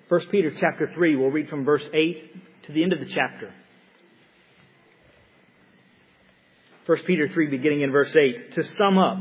1 Peter chapter 3, we'll read from verse 8 to the end of the chapter. 1 Peter 3, beginning in verse 8. To sum up,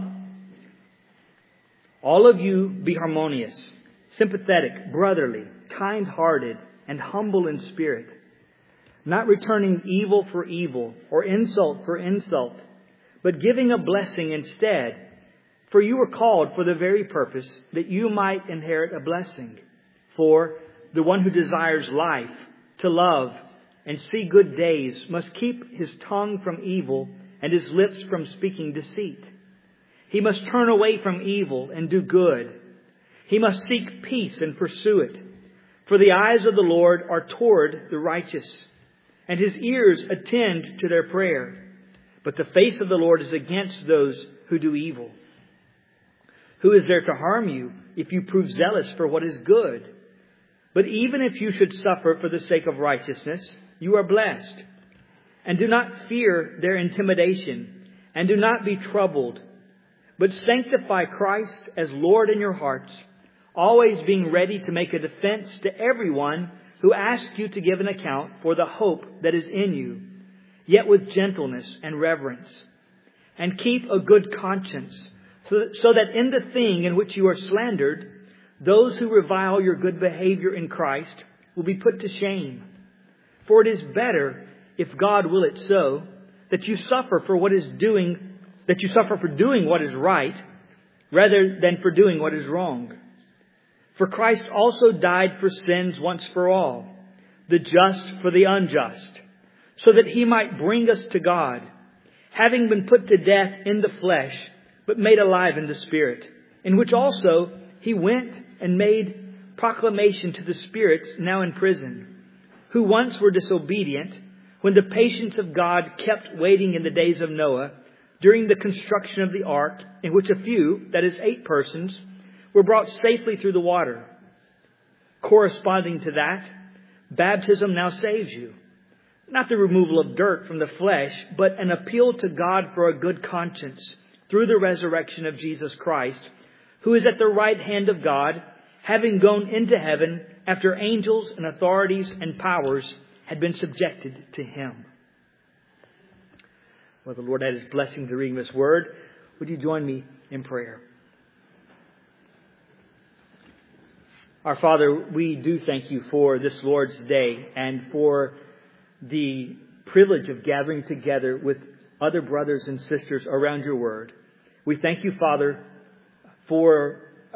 all of you be harmonious, sympathetic, brotherly, kind-hearted, and humble in spirit, not returning evil for evil or insult for insult, but giving a blessing instead. For you were called for the very purpose that you might inherit a blessing. For the one who desires life, to love, and see good days must keep his tongue from evil and his lips from speaking deceit. He must turn away from evil and do good. He must seek peace and pursue it. For the eyes of the Lord are toward the righteous, and His ears attend to their prayer. But the face of the Lord is against those who do evil. Who is there to harm you if you prove zealous for what is good? But even if you should suffer for the sake of righteousness, you are blessed. And do not fear their intimidation, and do not be troubled, but sanctify Christ as Lord in your hearts, always being ready to make a defense to everyone who asks you to give an account for the hope that is in you, yet with gentleness and reverence. And keep a good conscience, so that in the thing in which you are slandered, those who revile your good behavior in Christ will be put to shame. For it is better, if God will it so, that you suffer for doing what is right, rather than for doing what is wrong. For Christ also died for sins once for all, the just for the unjust, so that He might bring us to God, having been put to death in the flesh, but made alive in the Spirit, in which also He went and made proclamation to the spirits now in prison, who once were disobedient, when the patience of God kept waiting in the days of Noah, during the construction of the ark, in which a few, that is 8 persons, were brought safely through the water. Corresponding to that, baptism now saves you. Not the removal of dirt from the flesh, but an appeal to God for a good conscience through the resurrection of Jesus Christ, who is at the right hand of God, having gone into heaven after angels and authorities and powers had been subjected to Him. Well, the Lord add His blessing to the reading of His Word. Would you join me in prayer? Our Father, we do thank You for this Lord's Day and for the privilege of gathering together with other brothers and sisters around Your Word. We thank You, Father, for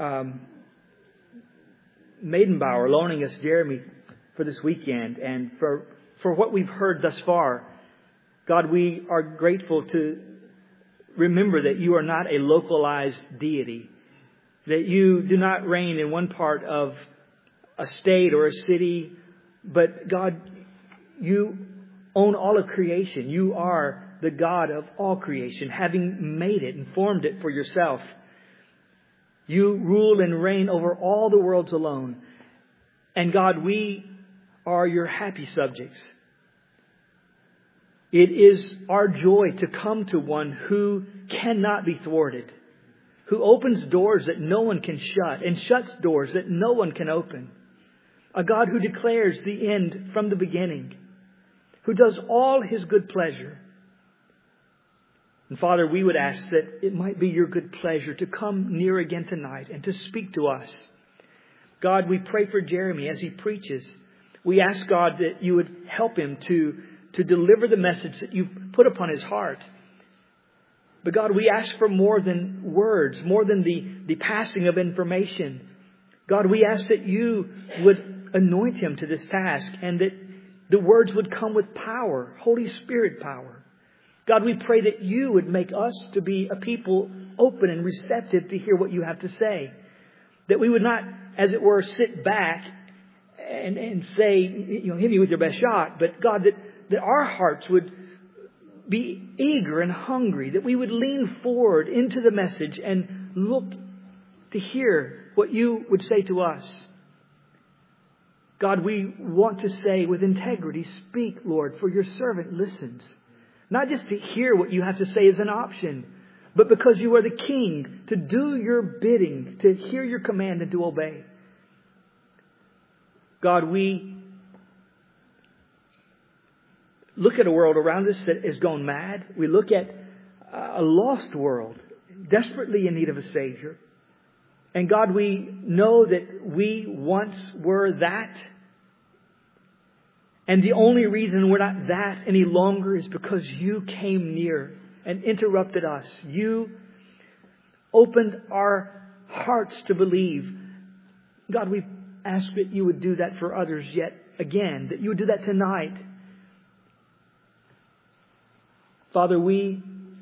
Maidenbauer loaning us Jeremy for this weekend and for what we've heard thus far. God, we are grateful to remember that You are not a localized deity, that You do not reign in one part of a state or a city, but God, You own all of creation. You are the God of all creation, having made it and formed it for Yourself. You rule and reign over all the worlds alone. And God, we are Your happy subjects. It is our joy to come to One who cannot be thwarted, who opens doors that no one can shut and shuts doors that no one can open. A God who declares the end from the beginning, who does all His good pleasure. And Father, we would ask that it might be Your good pleasure to come near again tonight and to speak to us. God, we pray for Jeremy as he preaches. We ask, God, that You would help him to deliver the message that You've put upon his heart. But God, we ask for more than words, more than the passing of information. God, we ask that You would anoint him to this task and that the words would come with power, Holy Spirit power. God, we pray that You would make us to be a people open and receptive to hear what You have to say. That we would not, as it were, sit back and say, hit me with your best shot. But God, that our hearts would be eager and hungry, that we would lean forward into the message and look to hear what You would say to us. God, we want to say with integrity, speak, Lord, for Your servant listens. Not just to hear what You have to say is an option, but because You are the King, to do Your bidding, to hear Your command and to obey. God, we look at a world around us that has gone mad. We look at a lost world, desperately in need of a Savior. And God, we know that we once were that. And the only reason we're not that any longer is because you came near and interrupted us. You opened our hearts to believe. God, we ask that you would do that for others yet again, that you would do that tonight. Father, we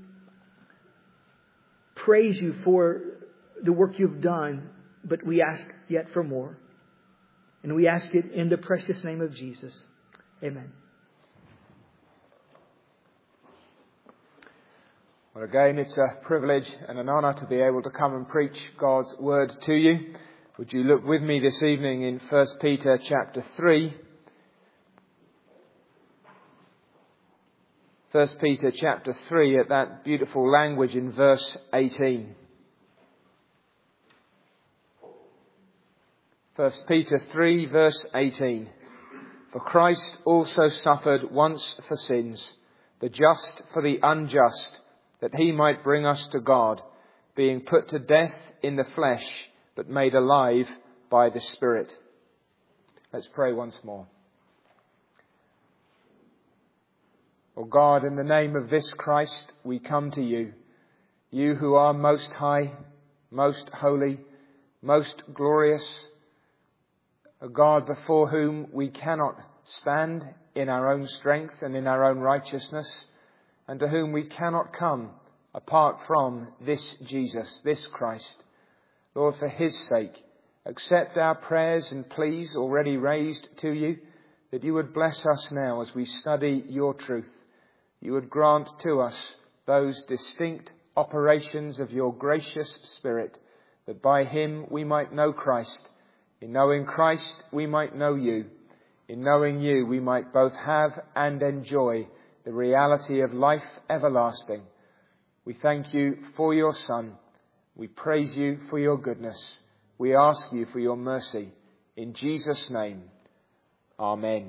praise you for the work you've done, but we ask yet for more. And we ask it in the precious name of Jesus. Amen. Well, again, it's a privilege and an honour to be able to come and preach God's word to you. Would you look with me this evening in 1 Peter chapter 3. 1 Peter chapter 3 at that beautiful language in verse 18. 1 Peter 3 verse 18. For Christ also suffered once for sins, the just for the unjust, that he might bring us to God, being put to death in the flesh, but made alive by the Spirit. Let's pray once more. O God, in the name of this Christ, we come to you. You who are most high, most holy, most glorious. O God, before whom we cannot stand in our own strength and in our own righteousness, and to whom we cannot come apart from this Jesus, this Christ. Lord, for his sake, accept our prayers and pleas already raised to you, that you would bless us now as we study your truth. You would grant to us those distinct operations of your gracious Spirit, that by him we might know Christ. In knowing Christ, we might know you. In knowing you, we might both have and enjoy the reality of life everlasting. We thank you for your Son. We praise you for your goodness. We ask you for your mercy. In Jesus' name, Amen.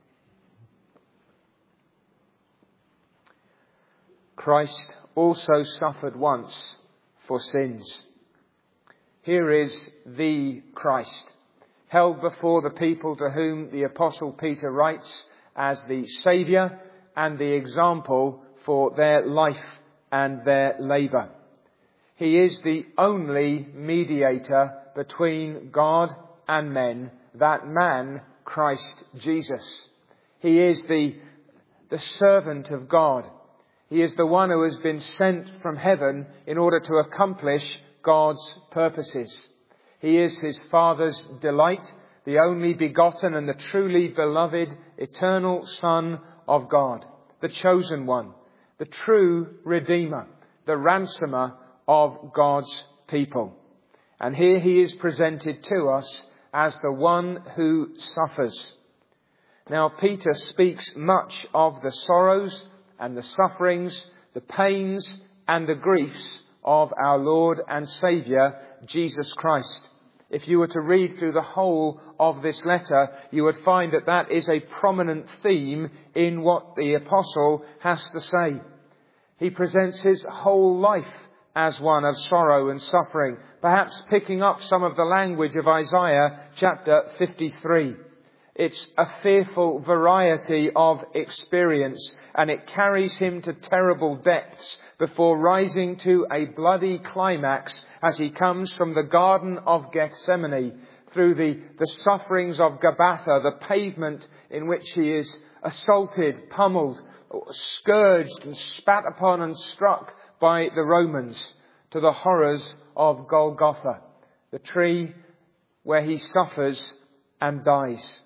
Christ also suffered once for sins. Here is the Christ, held before the people to whom the Apostle Peter writes as the Saviour and the example for their life and their labour. He is the only mediator between God and men, that man, Christ Jesus. He is the servant of God. He is the one who has been sent from heaven in order to accomplish God's purposes. He is his Father's delight, the only begotten and the truly beloved eternal Son of God, the chosen one, the true Redeemer, the ransomer of God's people. And here he is presented to us as the one who suffers. Now, Peter speaks much of the sorrows and the sufferings, the pains and the griefs of our Lord and Saviour, Jesus Christ. If you were to read through the whole of this letter, you would find that that is a prominent theme in what the apostle has to say. He presents his whole life as one of sorrow and suffering, perhaps picking up some of the language of Isaiah chapter 53. It's a fearful variety of experience, and it carries him to terrible depths before rising to a bloody climax as he comes from the Garden of Gethsemane through the sufferings of Gabbatha, the pavement in which he is assaulted, pummeled, scourged and spat upon and struck by the Romans, to the horrors of Golgotha, the tree where he suffers and dies.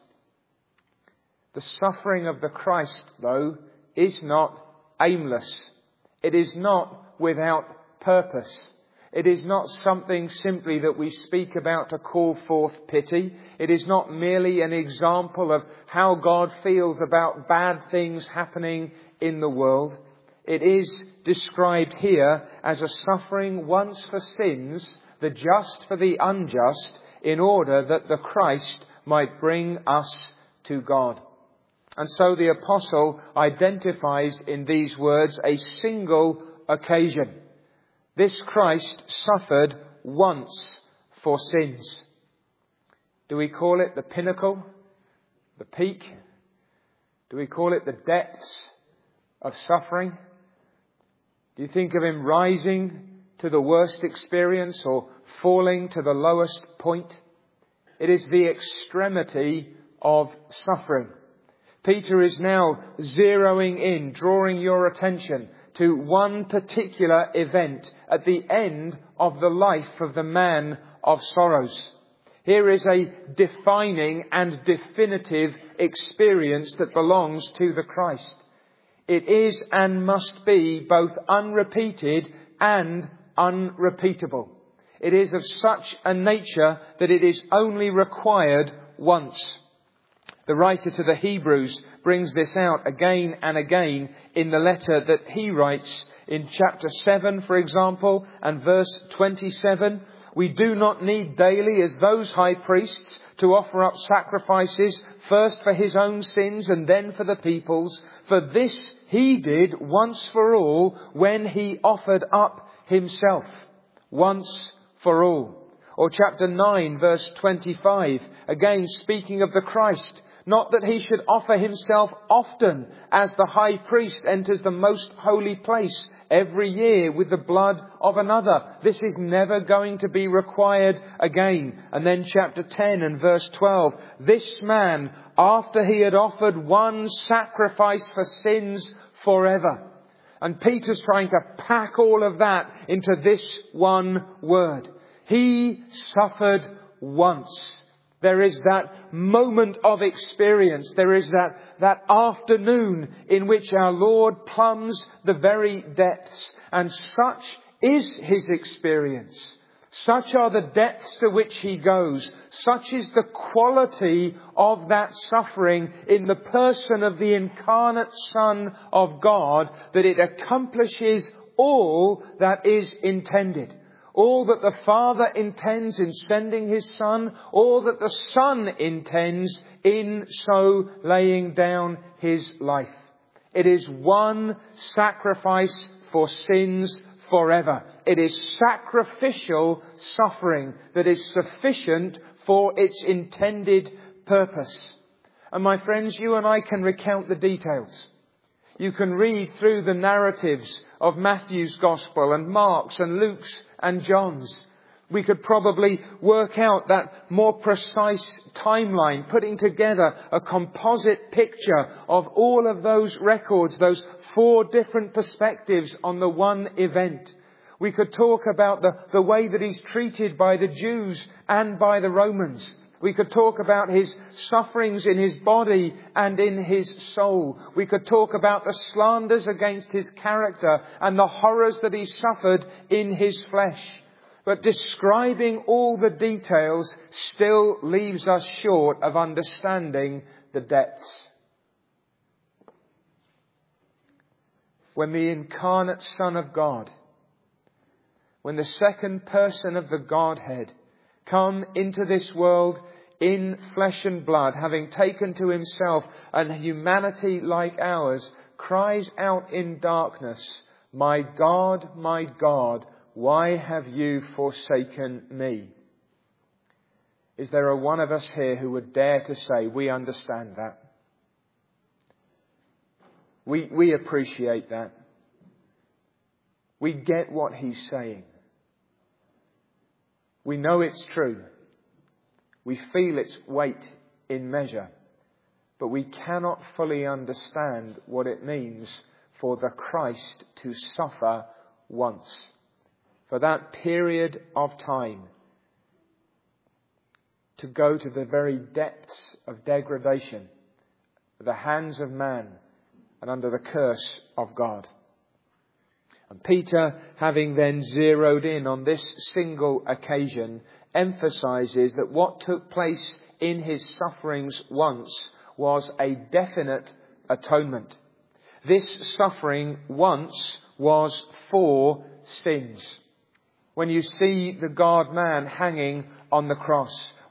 The suffering of the Christ, though, is not aimless. It is not without purpose. It is not something simply that we speak about to call forth pity. It is not merely an example of how God feels about bad things happening in the world. It is described here as a suffering once for sins, the just for the unjust, in order that the Christ might bring us to God. And so the apostle identifies in these words a single occasion. This Christ suffered once for sins. Do we call it the pinnacle, the peak? Do we call it the depths of suffering? Do you think of him rising to the worst experience or falling to the lowest point? It is the extremity of suffering. Peter is now zeroing in, drawing your attention to one particular event at the end of the life of the man of sorrows. Here is a defining and definitive experience that belongs to the Christ. It is and must be both unrepeated and unrepeatable. It is of such a nature that it is only required once. The writer to the Hebrews brings this out again and again in the letter that he writes in chapter 7, for example, and verse 27. We do not need daily, as those high priests, to offer up sacrifices, first for his own sins and then for the people's. For this he did once for all when he offered up himself, once for all. Or chapter 9, verse 25, again speaking of the Christ. Not that he should offer himself often, as the high priest enters the most holy place every year with the blood of another. This is never going to be required again. And then chapter 10 and verse 12. This man, after he had offered one sacrifice for sins forever. And Peter's trying to pack all of that into this one word. He suffered once. There is that moment of experience. There is that afternoon in which our Lord plumbs the very depths. And such is his experience. Such are the depths to which he goes. Such is the quality of that suffering in the person of the incarnate Son of God, that it accomplishes all that is intended. All that the Father intends in sending his Son, all that the Son intends in so laying down his life. It is one sacrifice for sins forever. It is sacrificial suffering that is sufficient for its intended purpose. And my friends, you and I can recount the details. You can read through the narratives of Matthew's Gospel and Mark's and Luke's and John's. We could probably work out that more precise timeline, putting together a composite picture of all of those records, those 4 different perspectives on the one event. We could talk about the way that he's treated by the Jews and by the Romans. We could talk about his sufferings in his body and in his soul. We could talk about the slanders against his character and the horrors that he suffered in his flesh. But describing all the details still leaves us short of understanding the depths. When the incarnate Son of God, when the second person of the Godhead, come into this world in flesh and blood, having taken to himself a humanity like ours, cries out in darkness, my God, why have you forsaken me? Is there a one of us here who would dare to say, we understand that? We appreciate that. We get what he's saying. We know it's true. We feel its weight in measure. But we cannot fully understand what it means for the Christ to suffer once. For that period of time to go to the very depths of degradation, at the hands of man and under the curse of God. And Peter, having then zeroed in on this single occasion, emphasizes that what took place in his sufferings once was a definite atonement. This suffering once was for sins. When you see the God-man hanging on the cross,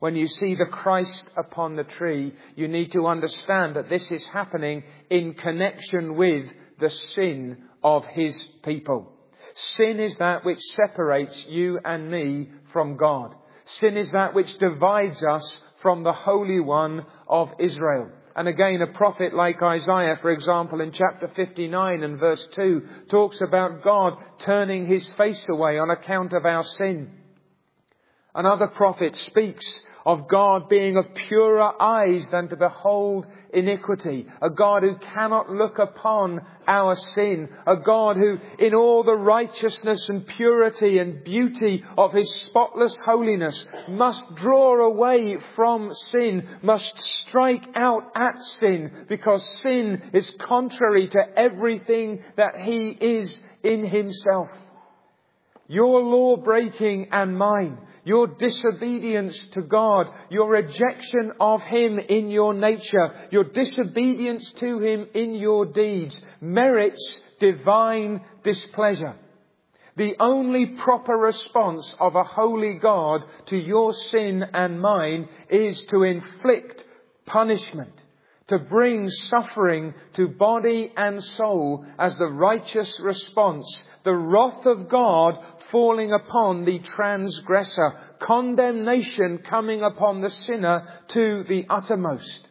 When you see the Christ upon the tree, you need to understand that this is happening in connection with the sin of His people. Sin is that which separates you and me from God. Sin is that which divides us from the Holy One of Israel. And again, a prophet like Isaiah, for example, in chapter 59 and verse 2, talks about God turning His face away on account of our sin. Another prophet speaks of God being of purer eyes than to behold iniquity. A God who cannot look upon our sin. A God who, in all the righteousness and purity and beauty of His spotless holiness, must draw away from sin, must strike out at sin, because sin is contrary to everything that He is in Himself. Your law breaking and mine, your disobedience to God, your rejection of Him in your nature, your disobedience to Him in your deeds, merits divine displeasure. The only proper response of a holy God to your sin and mine is to inflict punishment, to bring suffering to body and soul as the righteous response, the wrath of God falling upon the transgressor, condemnation coming upon the sinner to the uttermost.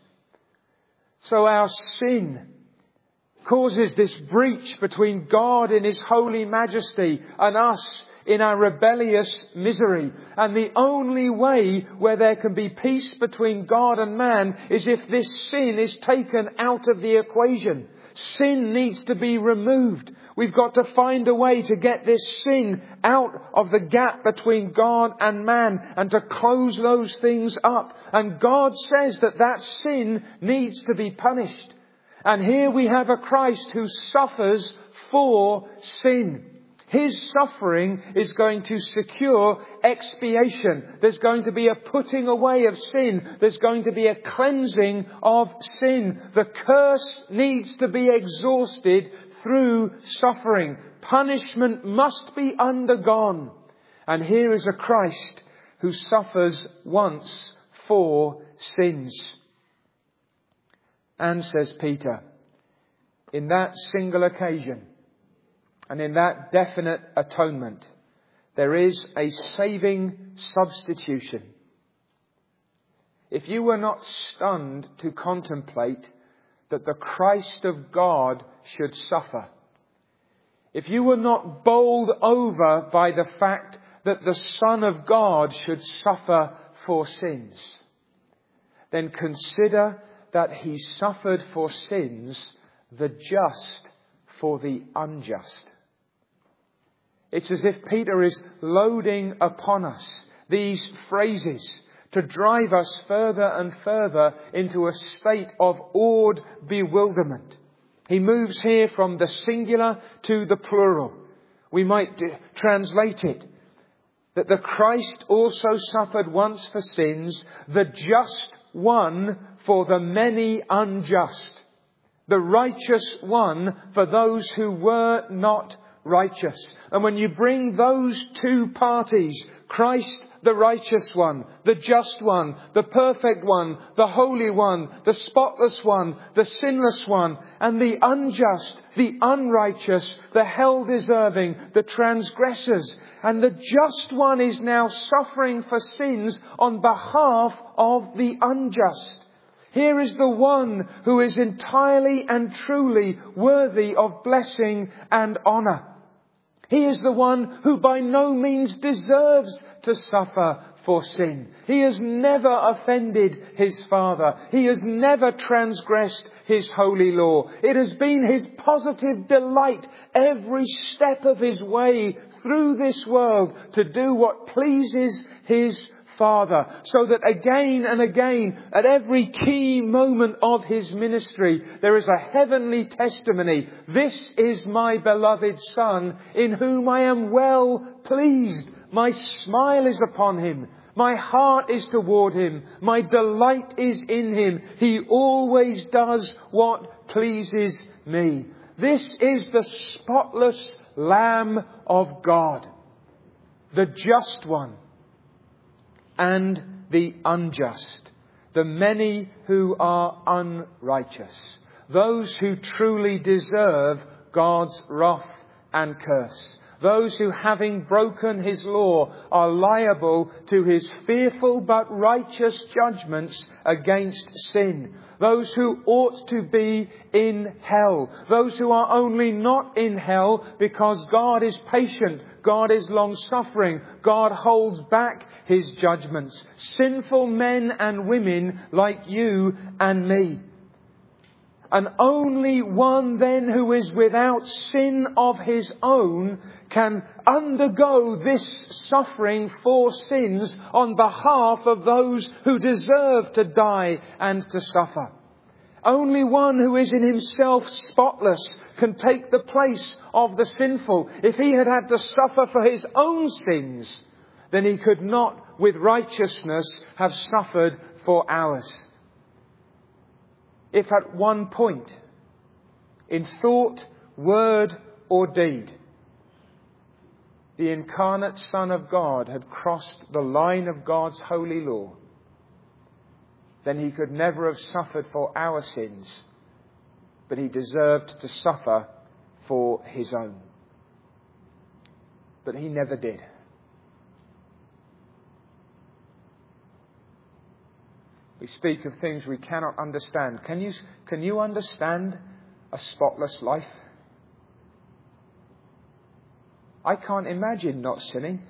So our sin causes this breach between God in His holy majesty and us in our rebellious misery. And the only way where there can be peace between God and man is if this sin is taken out of the equation. Sin needs to be removed. We've got to find a way to get this sin out of the gap between God and man and to close those things up. And God says that that sin needs to be punished. And here we have a Christ who suffers for sin. His suffering is going to secure expiation. There's going to be a putting away of sin. There's going to be a cleansing of sin. The curse needs to be exhausted through suffering. Punishment must be undergone. And here is a Christ who suffers once for sins. And says Peter, in that single occasion, and in that definite atonement, there is a saving substitution. If you were not stunned to contemplate that the Christ of God should suffer, if you were not bowled over by the fact that the Son of God should suffer for sins, then consider that He suffered for sins, the just for the unjust. It's as if Peter is loading upon us these phrases to drive us further and further into a state of awed bewilderment. He moves here from the singular to the plural. We might translate it that the Christ also suffered once for sins, the just one for the many unjust, the righteous one for those who were not righteous. And when you bring those two parties, Christ the righteous one, the just one, the perfect one, the holy one, the spotless one, the sinless one, and the unjust, the unrighteous, the hell-deserving, the transgressors, and the just one is now suffering for sins on behalf of the unjust. Here is the one who is entirely and truly worthy of blessing and honour. He is the one who by no means deserves to suffer for sin. He has never offended His Father. He has never transgressed His holy law. It has been His positive delight every step of His way through this world to do what pleases His Father, so that again and again, at every key moment of His ministry, there is a heavenly testimony. This is my beloved Son, in whom I am well pleased. My smile is upon Him. My heart is toward Him. My delight is in Him. He always does what pleases me. This is the spotless Lamb of God, the just one, and the unjust, the many who are unrighteous, those who truly deserve God's wrath and curse, those who, having broken His law, are liable to His fearful but righteous judgments against sin, those who ought to be in hell, those who are only not in hell because God is patient, God is long-suffering, God holds back His judgments, sinful men and women like you and me. And only one then who is without sin of his own can undergo this suffering for sins on behalf of those who deserve to die and to suffer. Only one who is in himself spotless can take the place of the sinful. If he had had to suffer for his own sins, then he could not with righteousness have suffered for ours. If at one point, in thought, word or deed, the incarnate Son of God had crossed the line of God's holy law, then He could never have suffered for our sins, but He deserved to suffer for His own. But He never did. We speak of things we cannot understand. Can you understand a spotless life? I can't imagine not sinning.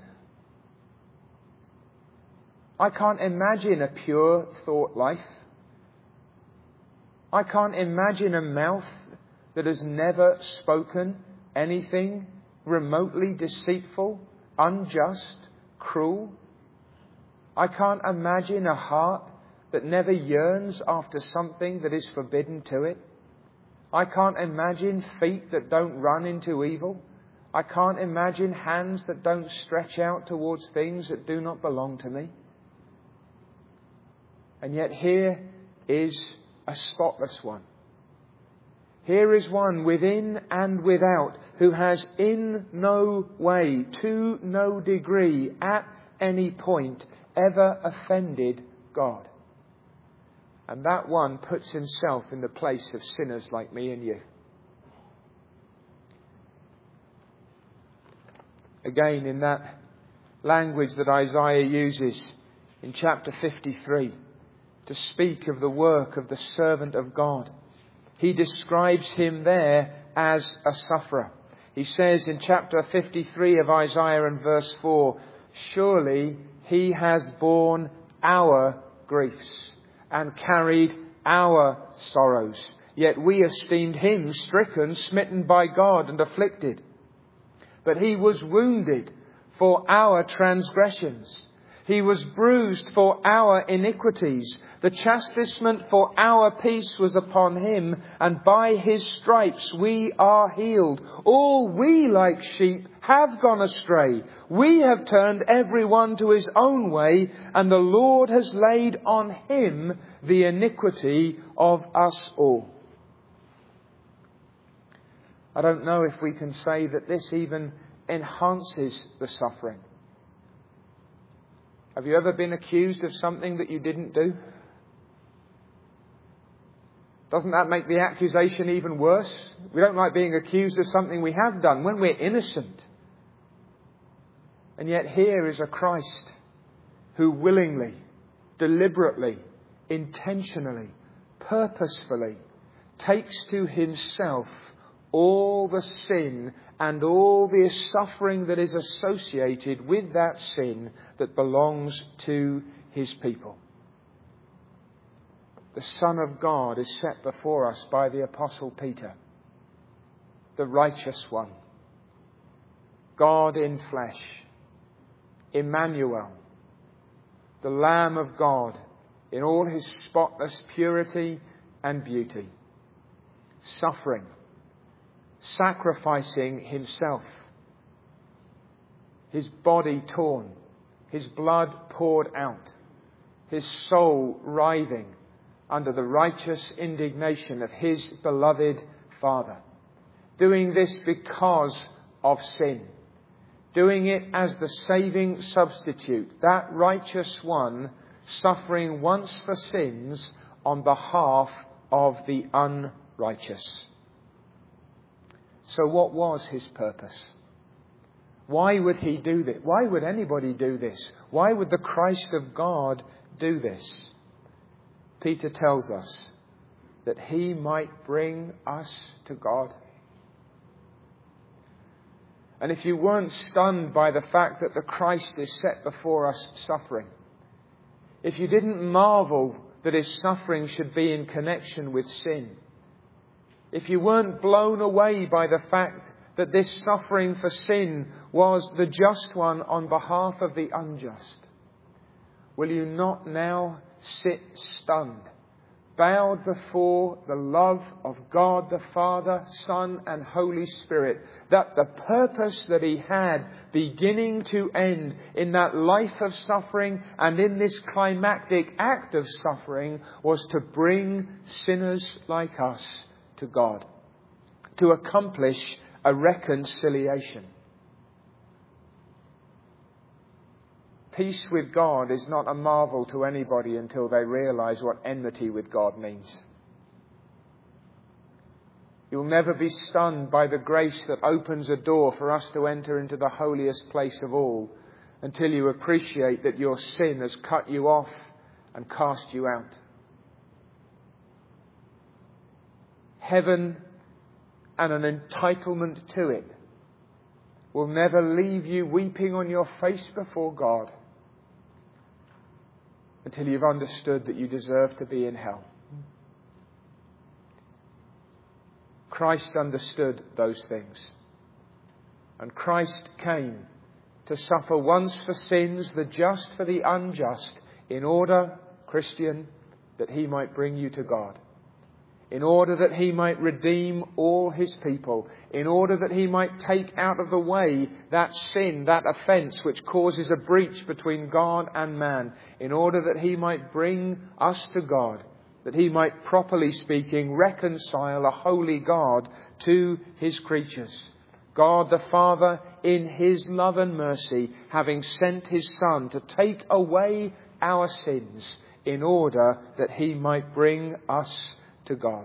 I can't imagine a pure thought life. I can't imagine a mouth that has never spoken anything remotely deceitful, unjust, cruel. I can't imagine a heart that never yearns after something that is forbidden to it. I can't imagine feet that don't run into evil. I can't imagine hands that don't stretch out towards things that do not belong to me. And yet here is a spotless one. Here is one within and without who has in no way, to no degree, at any point, ever offended God. And that one puts himself in the place of sinners like me and you. Again, in that language that Isaiah uses in chapter 53 to speak of the work of the servant of God, he describes him there as a sufferer. He says in chapter 53 of Isaiah and verse 4, "Surely He has borne our griefs and carried our sorrows. Yet we esteemed Him stricken, smitten by God, and afflicted. But He was wounded for our transgressions. He was bruised for our iniquities. The chastisement for our peace was upon Him, and by His stripes we are healed. All we like sheep have gone astray. We have turned everyone to his own way, and the Lord has laid on Him the iniquity of us all." I don't know if we can say that this even enhances the suffering. Have you ever been accused of something that you didn't do? Doesn't that make the accusation even worse? We don't like being accused of something we have done when we're innocent. And yet here is a Christ who willingly, deliberately, intentionally, purposefully takes to Himself all the sin and all the suffering that is associated with that sin that belongs to His people. The Son of God is set before us by the Apostle Peter, the righteous one, God in flesh, Emmanuel, the Lamb of God in all His spotless purity and beauty, suffering, sacrificing Himself, His body torn, His blood poured out, His soul writhing under the righteous indignation of His beloved Father. Doing this because of sin. Doing it as the saving substitute. That righteous one suffering once for sins on behalf of the unrighteous. So what was his purpose? Why would he do this? Why would anybody do this? Why would the Christ of God do this? Peter tells us that he might bring us to God. And if you weren't stunned by the fact that the Christ is set before us suffering, if you didn't marvel that his suffering should be in connection with sin, if you weren't blown away by the fact that this suffering for sin was the just one on behalf of the unjust, will you not now sit stunned, bowed before the love of God the Father, Son and Holy Spirit, that the purpose that he had beginning to end in that life of suffering and in this climactic act of suffering was to bring sinners like us to God, to accomplish a reconciliation. Peace with God is not a marvel to anybody until they realize what enmity with God means. You'll never be stunned by the grace that opens a door for us to enter into the holiest place of all until you appreciate that your sin has cut you off and cast you out. Heaven and an entitlement to it will never leave you weeping on your face before God until you've understood that you deserve to be in hell. Christ understood those things. And Christ came to suffer once for sins, the just for the unjust, in order, Christian, that he might bring you to God. In order that he might redeem all his people. In order that he might take out of the way that sin, that offence which causes a breach between God and man. In order that he might bring us to God. That he might, properly speaking, reconcile a holy God to his creatures. God the Father, in his love and mercy, having sent his Son to take away our sins in order that he might bring us to God.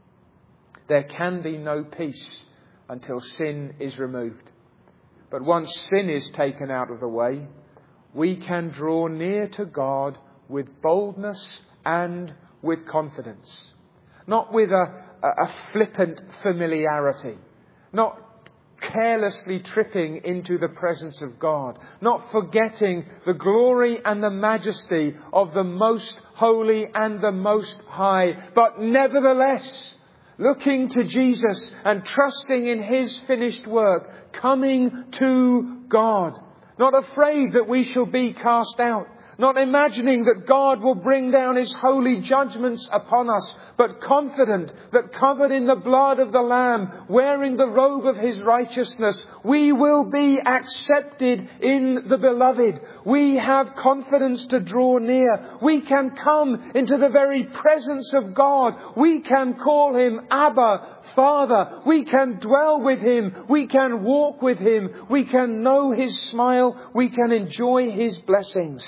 There can be no peace until sin is removed. But once sin is taken out of the way, we can draw near to God with boldness and with confidence. Not with a flippant familiarity. Not carelessly tripping into the presence of God. Not forgetting the glory and the majesty of the most holy and the most high. But nevertheless, looking to Jesus and trusting in his finished work, coming to God. Not afraid that we shall be cast out. Not imagining that God will bring down his holy judgments upon us, but confident that covered in the blood of the Lamb, wearing the robe of his righteousness, we will be accepted in the Beloved. We have confidence to draw near. We can come into the very presence of God. We can call him Abba, Father. We can dwell with him. We can walk with him. We can know his smile. We can enjoy his blessings.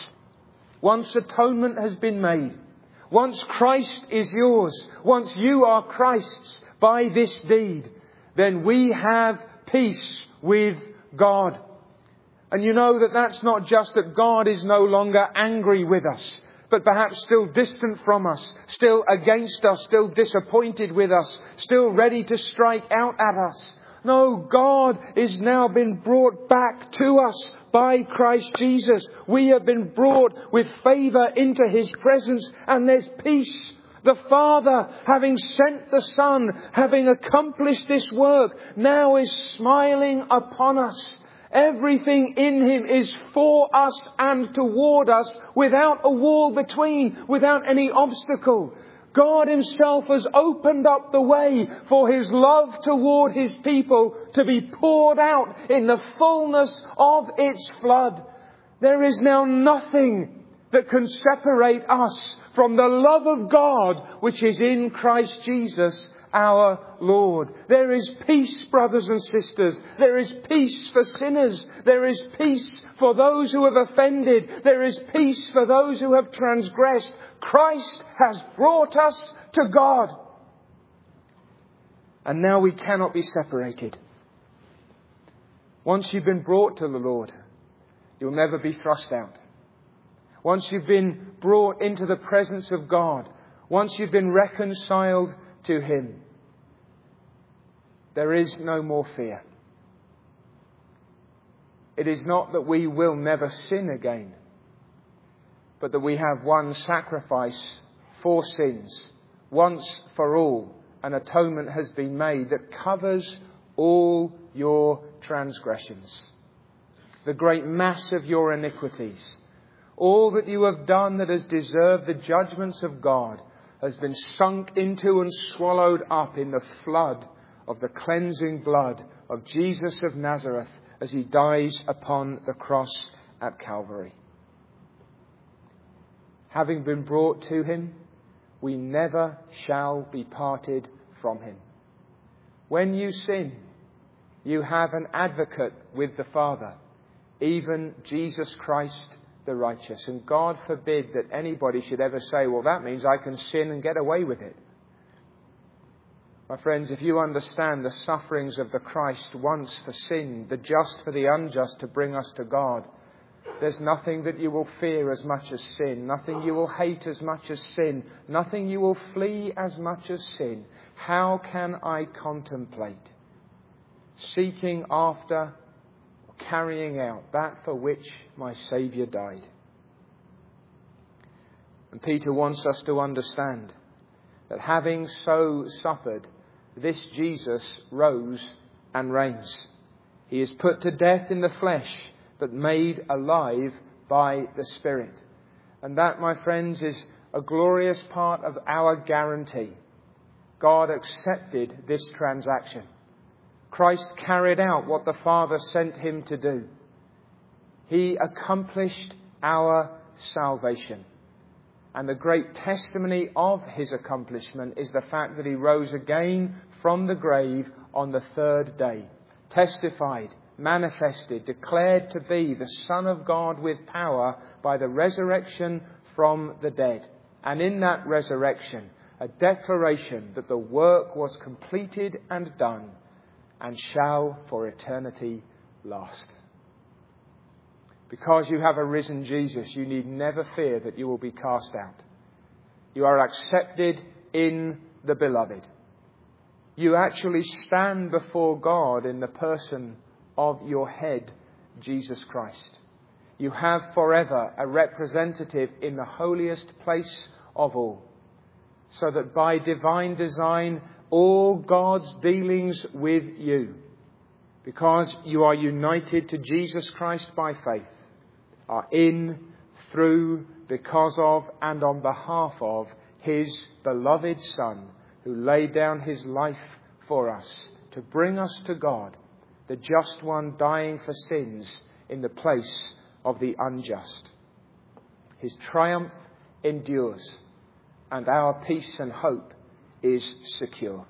Once atonement has been made, once Christ is yours, once you are Christ's by this deed, then we have peace with God. And you know that that's not just that God is no longer angry with us, but perhaps still distant from us, still against us, still disappointed with us, still ready to strike out at us. No, God is now been brought back to us by Christ Jesus. We have been brought with favour into his presence, and there's peace. The Father, having sent the Son, having accomplished this work, now is smiling upon us. Everything in him is for us and toward us, without a wall between, without any obstacle. God himself has opened up the way for his love toward his people to be poured out in the fullness of its flood. There is now nothing that can separate us from the love of God which is in Christ Jesus our Lord. There is peace, brothers and sisters. There is peace for sinners. There is peace for those who have offended. There is peace for those who have transgressed. Christ has brought us to God. And now we cannot be separated. Once you've been brought to the Lord, you'll never be thrust out. Once you've been brought into the presence of God, once you've been reconciled to Him, there is no more fear. It is not that we will never sin again, but that we have one sacrifice for sins, once for all. An atonement has been made that covers all your transgressions, the great mass of your iniquities. All that you have done that has deserved the judgments of God has been sunk into and swallowed up in the flood of the cleansing blood of Jesus of Nazareth as He dies upon the cross at Calvary. Having been brought to Him, we never shall be parted from Him. When you sin, you have an advocate with the Father, even Jesus Christ the righteous. And God forbid that anybody should ever say, well, that means I can sin and get away with it. My friends, if you understand the sufferings of the Christ once for sin, the just for the unjust to bring us to God, there's nothing that you will fear as much as sin, nothing you will hate as much as sin, nothing you will flee as much as sin. How can I contemplate seeking after, carrying out that for which my Saviour died? And Peter wants us to understand that having so suffered, this Jesus rose and reigns. He is put to death in the flesh, but made alive by the Spirit. And that, my friends, is a glorious part of our guarantee. God accepted this transaction. Christ carried out what the Father sent Him to do. He accomplished our salvation. And the great testimony of His accomplishment is the fact that He rose again from the grave on the third day. Testified, manifested, declared to be the Son of God with power by the resurrection from the dead. And in that resurrection, a declaration that the work was completed and done, and shall for eternity last. Because you have a risen Jesus, you need never fear that you will be cast out. You are accepted in the Beloved. You actually stand before God in the person of your head, Jesus Christ. You have forever a representative in the holiest place of all. So that by divine design, all God's dealings with you, because you are united to Jesus Christ by faith, are in, through, because of, and on behalf of His beloved Son, who laid down His life for us to bring us to God, the just one dying for sins in the place of the unjust. His triumph endures, and our peace and hope is secure.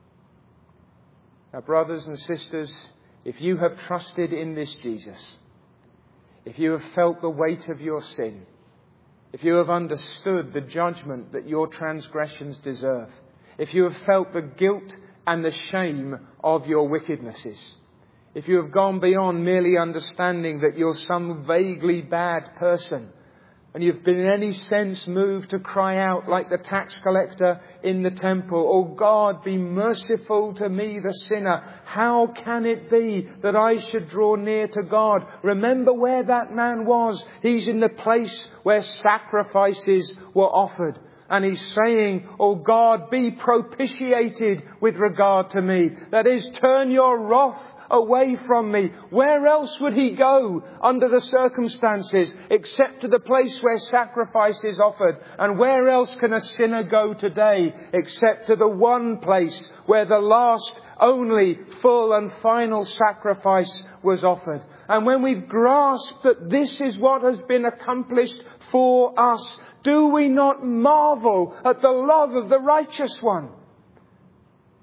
Now, brothers and sisters, if you have trusted in this Jesus, if you have felt the weight of your sin, if you have understood the judgment that your transgressions deserve, if you have felt the guilt and the shame of your wickednesses, if you have gone beyond merely understanding that you're some vaguely bad person, and you've been in any sense moved to cry out like the tax collector in the temple, "Oh God, be merciful to me, the sinner. How can it be that I should draw near to God?" Remember where that man was. He's in the place where sacrifices were offered. And he's saying, "Oh God, be propitiated with regard to me." That is, turn your wrath away from me. Where else would he go under the circumstances except to the place where sacrifice is offered? And where else can a sinner go today except to the one place where the last, only, full and final sacrifice was offered? And when we've grasped that this is what has been accomplished for us, do we not marvel at the love of the righteous one?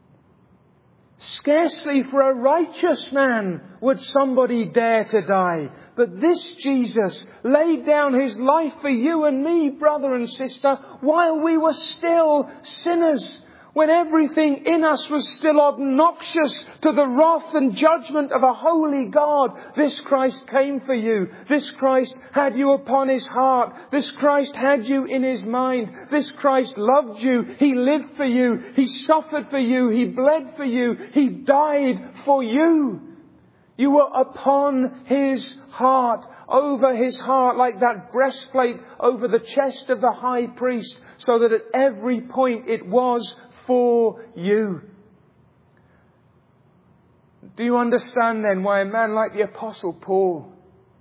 Scarcely for a righteous man would somebody dare to die. But this Jesus laid down His life for you and me, brother and sister, while we were still sinners. When everything in us was still obnoxious to the wrath and judgment of a holy God, this Christ came for you. This Christ had you upon His heart. This Christ had you in His mind. This Christ loved you. He lived for you. He suffered for you. He bled for you. He died for you. You were upon His heart, over His heart, like that breastplate over the chest of the high priest, so that at every point it was for you. Do you understand then why a man like the Apostle Paul,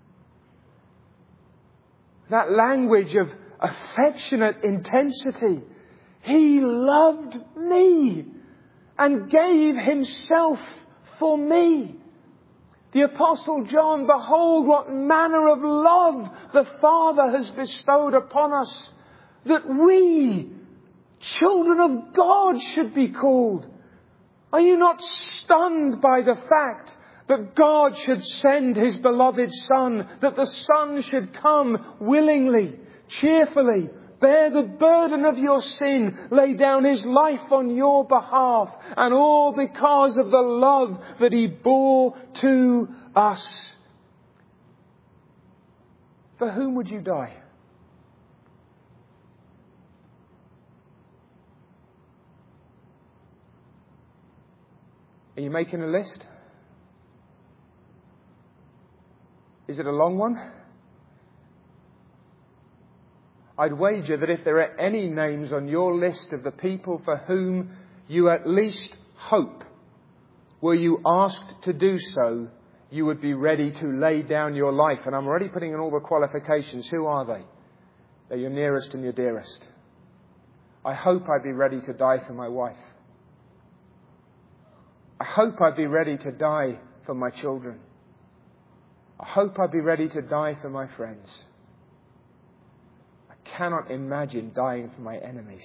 that language of affectionate intensity, he loved me and gave himself for me. The Apostle John, behold what manner of love the Father has bestowed upon us, that we, children of God, should be called. Are you not stunned by the fact that God should send His beloved Son, that the Son should come willingly, cheerfully, bear the burden of your sin, lay down His life on your behalf, and all because of the love that He bore to us? For whom would you die? Are you making a list? Is it a long one? I'd wager that if there are any names on your list of the people for whom you at least hope, were you asked to do so, you would be ready to lay down your life. And I'm already putting in all the qualifications. Who are they? They're your nearest and your dearest. I hope I'd be ready to die for my wife. I hope I'd be ready to die for my children. I hope I'd be ready to die for my friends. I cannot imagine dying for my enemies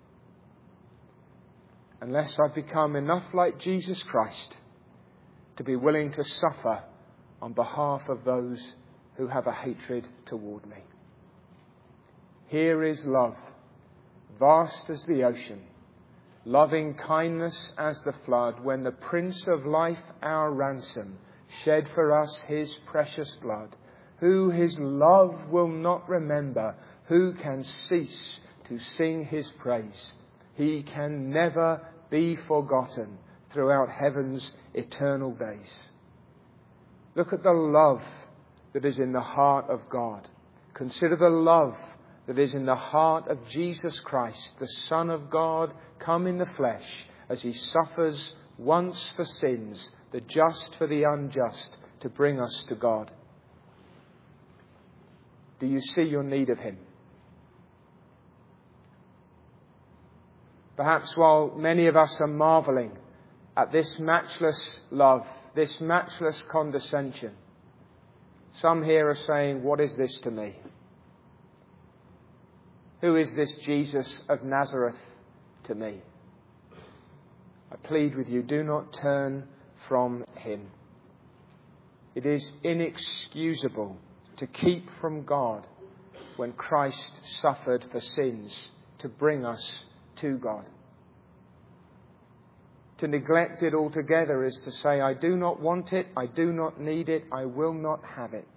unless I've become enough like Jesus Christ to be willing to suffer on behalf of those who have a hatred toward me. Here is love, vast as the ocean, loving kindness as the flood, when the Prince of Life, our ransom, shed for us His precious blood. Who His love will not remember? Who can cease to sing His praise? He can never be forgotten throughout heaven's eternal days. Look at the love that is in the heart of God. Consider the love that is in the heart of Jesus Christ, the Son of God, come in the flesh, as He suffers once for sins, the just for the unjust, to bring us to God. Do you see your need of Him? Perhaps while many of us are marvelling at this matchless love, this matchless condescension, some here are saying, what is this to me? Who is this Jesus of Nazareth to me? I plead with you, do not turn from Him. It is inexcusable to keep from God when Christ suffered for sins to bring us to God. To neglect it altogether is to say, I do not want it, I do not need it, I will not have it.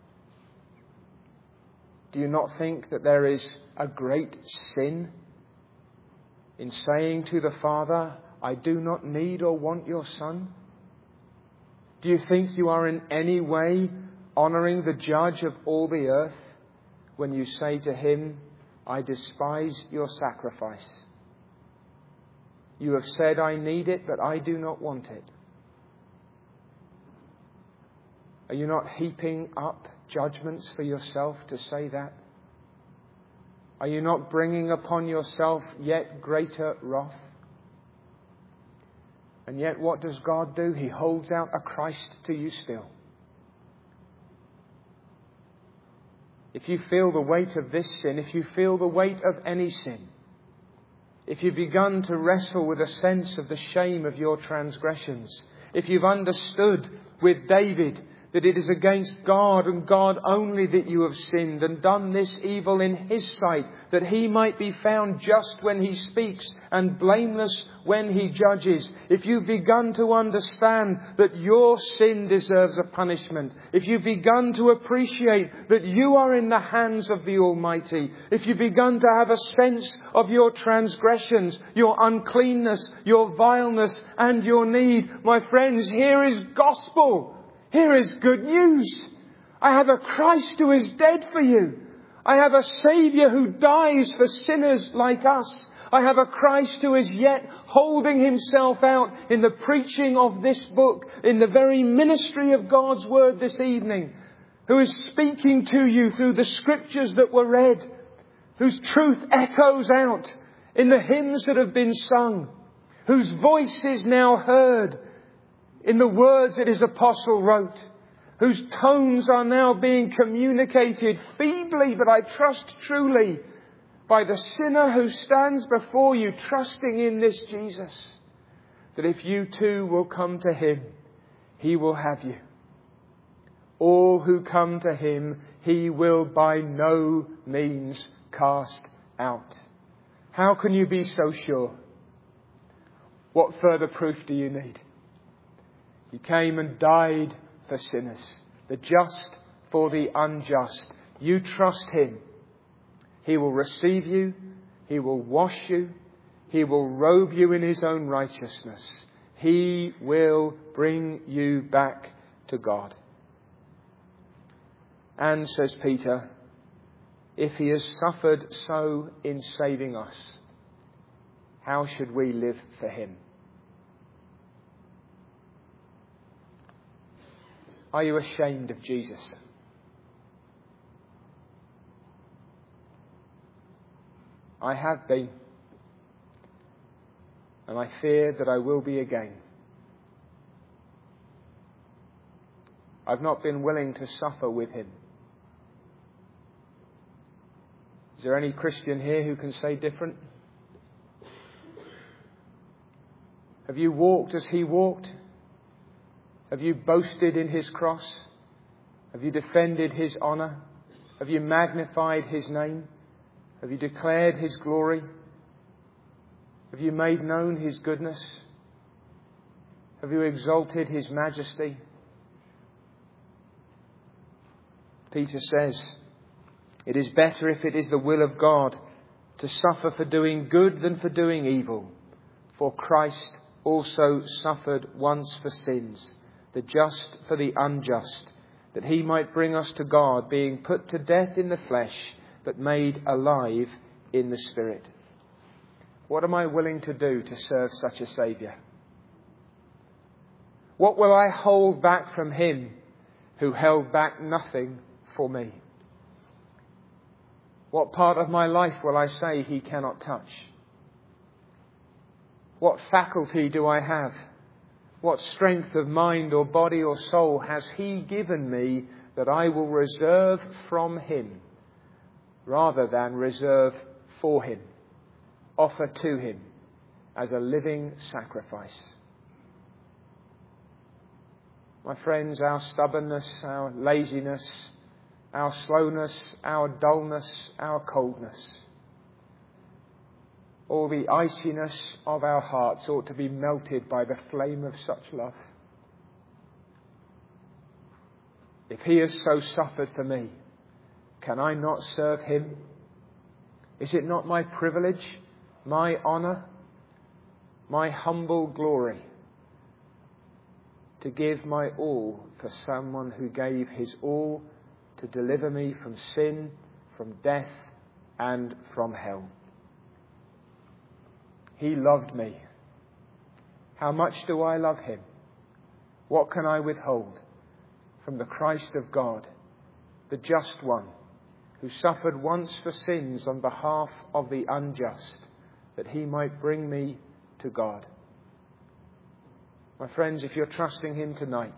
Do you not think that there is a great sin in saying to the Father, I do not need or want your Son? Do you think you are in any way honouring the Judge of all the earth when you say to Him, I despise your sacrifice? You have said, I need it, but I do not want it. Are you not heaping up judgments for yourself to say that? Are you not bringing upon yourself yet greater wrath? And yet what does God do? He holds out a Christ to you still. If you feel the weight of this sin, if you feel the weight of any sin, if you've begun to wrestle with a sense of the shame of your transgressions, if you've understood with David that it is against God and God only that you have sinned and done this evil in His sight, that He might be found just when He speaks and blameless when He judges. If you've begun to understand that your sin deserves a punishment, if you've begun to appreciate that you are in the hands of the Almighty, if you've begun to have a sense of your transgressions, your uncleanness, your vileness and your need, my friends, here is gospel. Here is good news. I have a Christ who is dead for you. I have a Saviour who dies for sinners like us. I have a Christ who is yet holding Himself out in the preaching of this book, in the very ministry of God's Word this evening, who is speaking to you through the Scriptures that were read, whose truth echoes out in the hymns that have been sung, whose voice is now heard in the words that His apostle wrote, whose tones are now being communicated feebly, but I trust truly, by the sinner who stands before you, trusting in this Jesus, that if you too will come to Him, He will have you. All who come to Him, He will by no means cast out. How can you be so sure? What further proof do you need? He came and died for sinners, the just for the unjust. You trust Him. He will receive you. He will wash you. He will robe you in His own righteousness. He will bring you back to God. And, says Peter, if He has suffered so in saving us, how should we live for Him? Are you ashamed of Jesus? I have been, and I fear that I will be again. I've not been willing to suffer with Him. Is there any Christian here who can say different? Have you walked as He walked? Have you boasted in His cross? Have you defended His honour? Have you magnified His name? Have you declared His glory? Have you made known His goodness? Have you exalted His majesty? Peter says, it is better, if it is the will of God, to suffer for doing good than for doing evil. For Christ also suffered once for sins, the just for the unjust, that He might bring us to God, being put to death in the flesh, but made alive in the Spirit. What am I willing to do to serve such a Saviour? What will I hold back from Him who held back nothing for me? What part of my life will I say He cannot touch? What faculty do I have? What strength of mind or body or soul has He given me that I will reserve from Him rather than reserve for Him, offer to Him as a living sacrifice? My friends, our stubbornness, our laziness, our slowness, our dullness, our coldness, all the iciness of our hearts ought to be melted by the flame of such love. If He has so suffered for me, can I not serve Him? Is it not my privilege, my honour, my humble glory to give my all for someone who gave His all to deliver me from sin, from death, and from hell? He loved me. How much do I love Him? What can I withhold from the Christ of God, the just one, who suffered once for sins on behalf of the unjust, that He might bring me to God? My friends, if you're trusting Him tonight,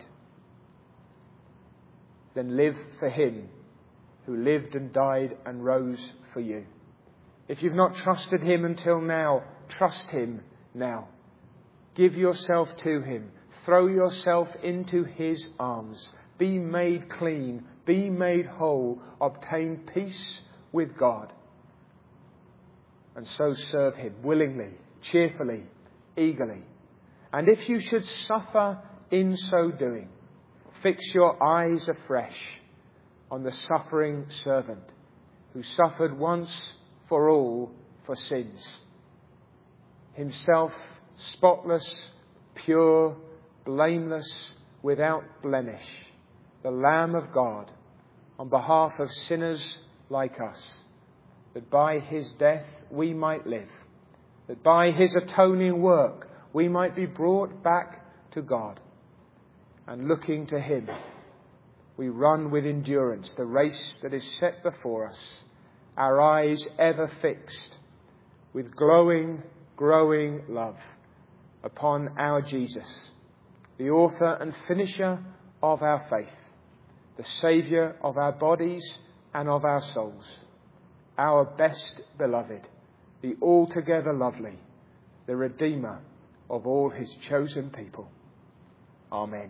then live for Him who lived and died and rose for you. If you've not trusted Him until now, trust Him now. Give yourself to Him. Throw yourself into His arms. Be made clean. Be made whole. Obtain peace with God. And so serve Him willingly, cheerfully, eagerly. And if you should suffer in so doing, fix your eyes afresh on the suffering servant who suffered once for all for sins. Himself spotless, pure, blameless, without blemish, the Lamb of God, on behalf of sinners like us, that by His death we might live, that by His atoning work we might be brought back to God. And looking to Him, we run with endurance the race that is set before us, our eyes ever fixed with glowing, growing love upon our Jesus, the author and finisher of our faith, the Saviour of our bodies and of our souls, our best beloved, the altogether lovely, the Redeemer of all His chosen people. Amen.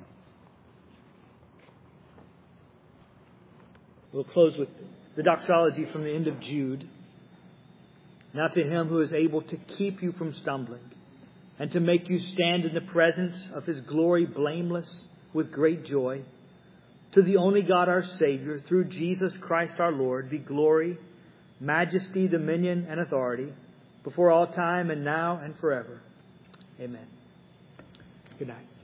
We'll close with the doxology from the end of Jude. Now to Him who is able to keep you from stumbling and to make you stand in the presence of His glory blameless with great joy, to the only God our Savior, through Jesus Christ our Lord, be glory, majesty, dominion, and authority before all time and now and forever. Amen. Good night.